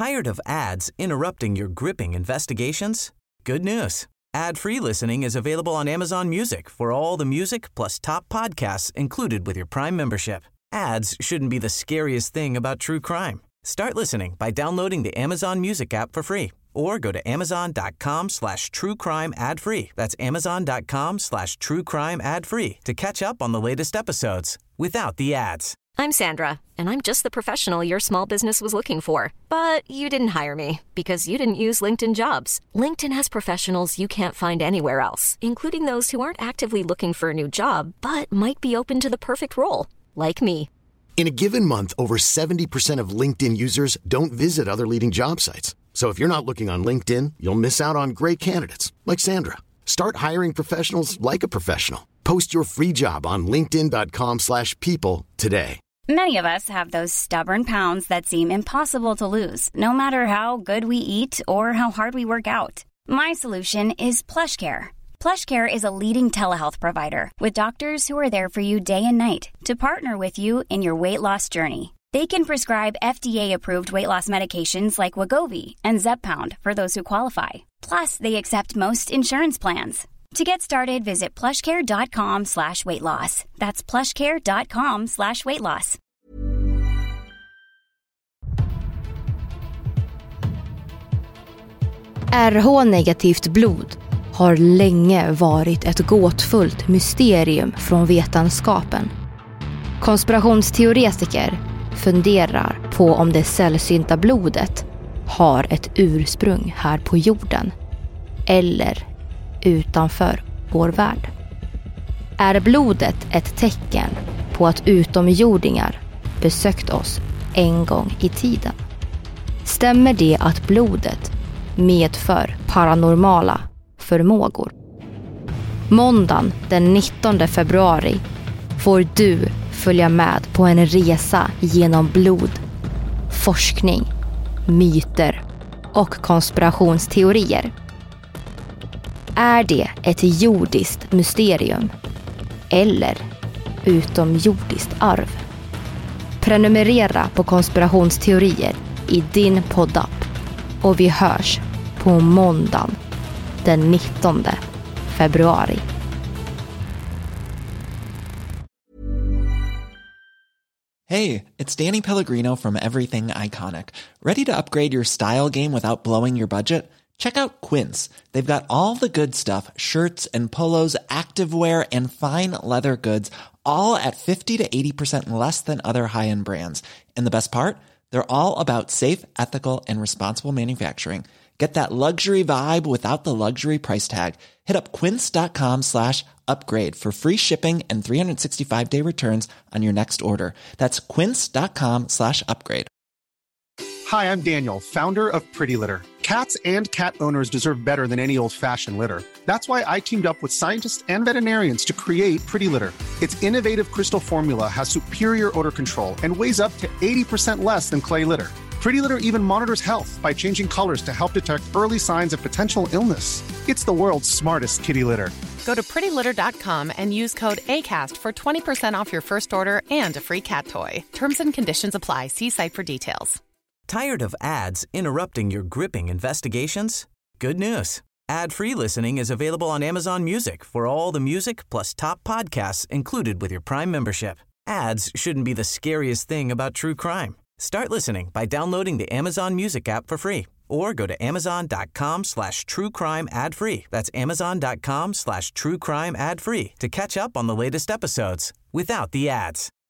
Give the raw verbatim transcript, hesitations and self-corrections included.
Tired of ads interrupting your gripping investigations? Good news. Ad-free listening is available on Amazon Music for all the music plus top podcasts included with your Prime membership. Ads shouldn't be the scariest thing about true crime. Start listening by downloading the Amazon Music app for free or go to amazon.com slash true crime ad free. That's amazon.com slash true crime ad free to catch up on the latest episodes without the ads. I'm Sandra, and I'm just the professional your small business was looking for. But you didn't hire me because you didn't use LinkedIn Jobs. LinkedIn has professionals you can't find anywhere else, including those who aren't actively looking for a new job, but might be open to the perfect role, like me. In a given month, over seventy percent of LinkedIn users don't visit other leading job sites. So if you're not looking on LinkedIn, you'll miss out on great candidates like Sandra. Start hiring professionals like a professional. Post your free job on linkedin.com slash people today. Many of us have those stubborn pounds that seem impossible to lose, no matter how good we eat or how hard we work out. My solution is PlushCare. PlushCare is a leading telehealth provider with doctors who are there for you day and night to partner with you in your weight loss journey. They can prescribe F D A-approved weight loss medications like Wegovy and Zepbound for those who qualify. Plus, they accept most insurance plans. To get started, visit plushcare.com slash weight loss. That's plushcare.com slash weight loss. R H-negativt blod har länge varit ett gåtfullt mysterium från vetenskapen. Konspirationsteoretiker funderar på om det sällsynta blodet har ett ursprung här på jorden eller utanför vår värld. Är blodet ett tecken på att utomjordingar besökt oss en gång i tiden? Stämmer det att blodet medför paranormala förmågor? Måndagen den nittonde februari får du följa med på en resa genom blod, forskning, myter och konspirationsteorier. Är det ett jordiskt mysterium eller utomjordiskt arv? Prenumerera på konspirationsteorier i din poddapp och vi hörs på måndagen den nittonde februari. Hey, it's Danny Pellegrino from Everything Iconic. Ready to upgrade your style game without blowing your budget? Check out Quince. They've got all the good stuff, shirts and polos, activewear, and fine leather goods, all at fifty to eighty percent less than other high-end brands. And the best part? They're all about safe, ethical, and responsible manufacturing. Get that luxury vibe without the luxury price tag. Hit up quince.com slash upgrade for free shipping and three sixty-five day returns on your next order. That's quince.com slash upgrade. Hi, I'm Daniel, founder of Pretty Litter. Cats and cat owners deserve better than any old-fashioned litter. That's why I teamed up with scientists and veterinarians to create Pretty Litter. Its innovative crystal formula has superior odor control and weighs up to eighty percent less than clay litter. Pretty Litter even monitors health by changing colors to help detect early signs of potential illness. It's the world's smartest kitty litter. Go to pretty litter dot com and use code ACAST for twenty percent off your first order and a free cat toy. Terms and conditions apply. See site for details. Tired of ads interrupting your gripping investigations? Good news. Ad-free listening is available on Amazon Music for all the music plus top podcasts included with your Prime membership. Ads shouldn't be the scariest thing about true crime. Start listening by downloading the Amazon Music app for free or go to amazon.com slash true crime ad free. That's amazon.com slash true crime ad free to catch up on the latest episodes without the ads.